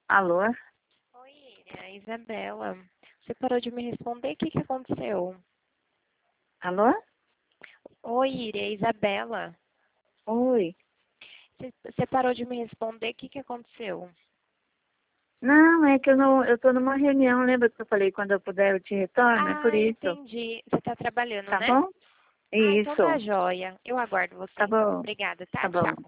Alô? Oi, Iria, é a Isabela. Você parou de me responder? O que que aconteceu? Alô? Oi, Iria, é a Isabela. Oi. Você parou de me responder? O que que aconteceu? Não, é que eu tô numa reunião, lembra que eu falei quando eu puder eu te retorno? É por Ah, isso. entendi. Você está trabalhando, Tá né? bom? Ah, então tá Isso. joia. Eu aguardo Tá você. bom. Obrigada, Tá tá? bom. Tchau.